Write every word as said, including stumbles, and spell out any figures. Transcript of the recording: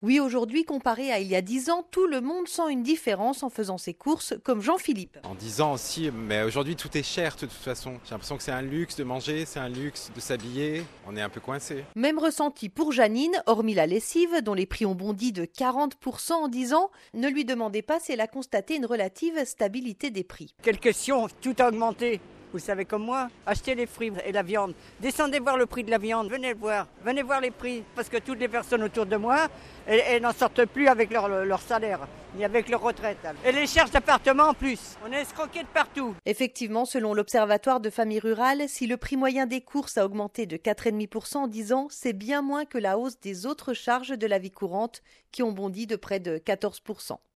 Oui, aujourd'hui, comparé à il y a dix ans, tout le monde sent une différence en faisant ses courses, comme Jean-Philippe. En dix ans aussi, mais aujourd'hui tout est cher de toute façon. J'ai l'impression que c'est un luxe de manger, c'est un luxe de s'habiller. On est un peu coincé. Même ressenti pour Janine, hormis la lessive, dont les prix ont bondi de quarante pour cent en dix ans. Ne lui demandez pas si elle a constaté une relative stabilité des prix. Quelle question, tout a augmenté. Vous savez comme moi, achetez les fruits et la viande. Descendez voir le prix de la viande, venez le voir. Venez voir les prix, parce que toutes les personnes autour de moi, elles, elles n'en sortent plus avec leur, leur salaire, ni avec leur retraite. Et les cherchent d'appartements en plus. On est escroqués de partout. Effectivement, selon l'Observatoire de famille rurale, si le prix moyen des courses a augmenté de quatre virgule cinq pour cent en dix ans, c'est bien moins que la hausse des autres charges de la vie courante qui ont bondi de près de quatorze pour cent.